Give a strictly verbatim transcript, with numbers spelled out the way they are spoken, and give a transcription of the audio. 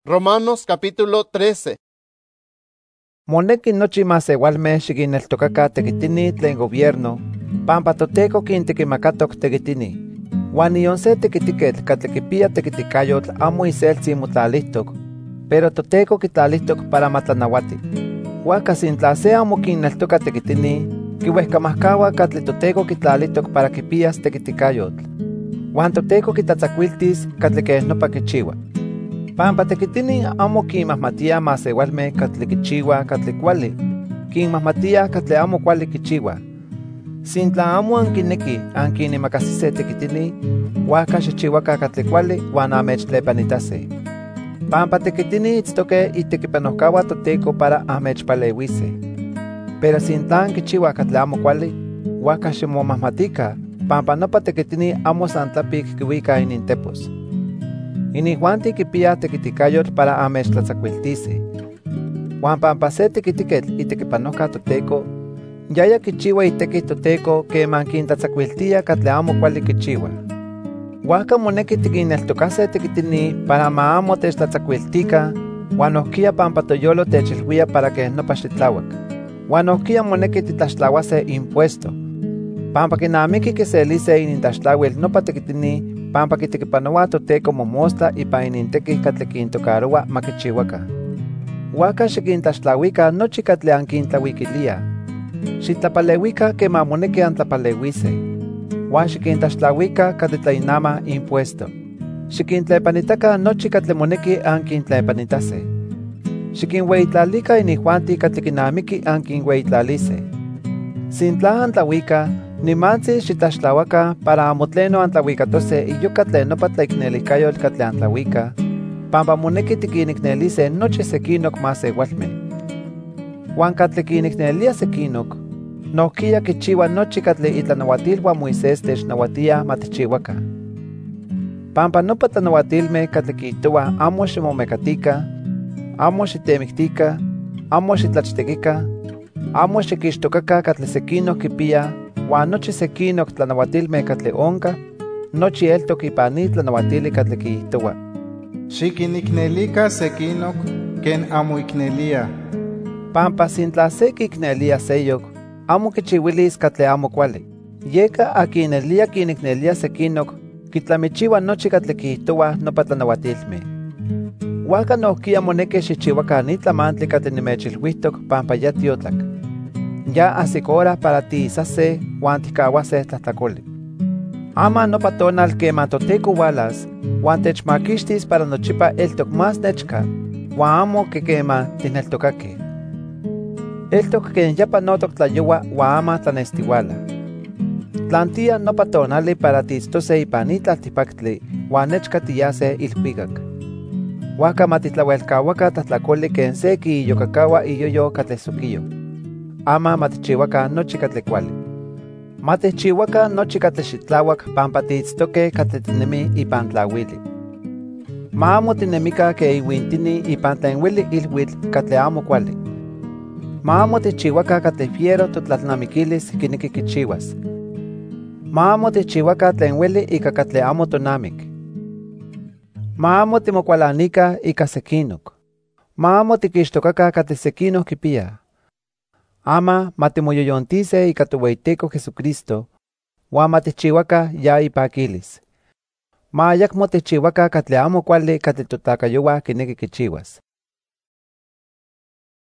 Romanos capítulo trece. Moneki nochi masewalmeh xikinneltokaka tekitini tlen gobierno, pampa Toteco kintekimakatoc tekitini. Uan nion se tekitiketl katli kipia tekitikayotl amo iseltzi motlalihtok, pero Toteco kitlalihtok para matlanauati. Huajka sintla se amo kinneltoka tekitini, kiuehkamajkaua katli Toteco kitlalihtok para kipias tekitikayotl. Uan Toteco kitatzakuiltis katli keh nopa kichiua. Pampa tekitini amo kinmahmatia masewalmeh katli kichiua katli kuali, kinmahmatia katli amo kuali kichiua. Sintla amo ankineki ankinnimakasise tekitini, huajka xikchiuaka katli kuali uan amechtlepanitase. Pampa tekitini itztoke itekipanojkaua Toteco para amechpaleuise. Pero sintla ankichiua katli amo kuali, huajka ximomahmatika, pampa nopa tekitini amo san tlapik kiuika inintepos. Inijuanti kipia tekitikayotl para amechtlatzakuiltise. Huan pampa se tekitiketl itekipanojka Toteco, yaya kichiua iteki Toteco keman kintlatzakuiltia katli amo kuali kichiua. Huajka moneki tikinneltokase tekitini para ma amo techtlatzakuiltika, huan ohkia pampa toyolo techilhuia para keh nopa xitlauak. Huan ohkia moneki titlaxtlauase impuesto. Pampa kinamiki kiselise inintlaxtlauil nopa tekitini, pampa kitekipanoua Toteco momostla ipan ininteki katli kintocaroua ma kichiuaka. Huajka xikintlaxtlauika nochi katli ankintlauikilia. Xitlapaleuika keman moneki antlapaleuise. Huan xikintlaxtlauika katli tlainama impuesto. Xikintlepanitaka nochi katli moneki ankintlepanitase. Xikinhueitlalika inijuanti katli kinamiki ankinhueitlalise. Sintla antlauika, nimantzi xitlaxtlauaka para amo tleno antlauikatose iyoka tlen nopa tlaikneliskayotl katli antlauika, pampa moneki tikiniknelise nochi sekinok masewalmeh. Huan katli kiniknelia sekinok, nohkia kichiua nochi katli itlanauatilhuan Moisés technauatia ma tikchiuaka. Pampa nopa tlanauatilmeh katli kijtoua amo ximomekatika, amo xitemiktika, amo xitlachtekica, amo xikixtokaka katli sekinok kipia, huan nochi sekinok tlanauatilmeh katli onka, nochi eltok ipan ni tlanauatili katli kijtoua: xikiniknelika sekinok ken amo iknelia. Pampa sintla se kiknelia seyok, amo kichiuilis katli amo kuali. Yeka akinelia kiniknelia sekinok, kitlamichiua nochi katli kijtoua nopa tlanauatilmeh. Huajka nohkia moneki xikchiuakan ni tlamantli katli nimechilhuijtok pampa ya tiotlak. Ya ahsik hora para tiisase huan tikauase tlahtlakoli. Ama nopa tonal keman Toteco hualas, huan techmakixtis para nochipa eltok más nechka, huan amo ke keman tineltokakeh. Eltok ken ya panotok tlayoua huan ama tlanestiuala. Tlantia nopa tonali para tiitztose ipan ni tlaltipaktli huan nechka tiyase ilhuikak. Huajka matitlauelkauaka tlahtlakoli ken se kiiyokakaua iyoyo katli sokiyo. Ama matichiuakan nochi katli kuali. Matechchiuakan nochi katli xitlauak pampa tiitztoke katli tinemi ipan tlauili. Ma amo tinemika ke iuintini ipan tlen ueli ilhuitl katli amo kuali. Ma amo tichiuakan katli fiero totlalnamikilis kineki kichiuas. Ma amo tichiuakan tlen ueli ika katli amo tonamik. Ma amo timokualanika ika sekinok. Ma amo tikixtokaka katli sekinok kipia. Ama matimoyoyontise ika Tohueyiteco Jesucristo, huan matechchiuaka ya ipakilis. Ma ayakmo techchiuaka katli amo kuali katli totlakayoua kineki kichiuas.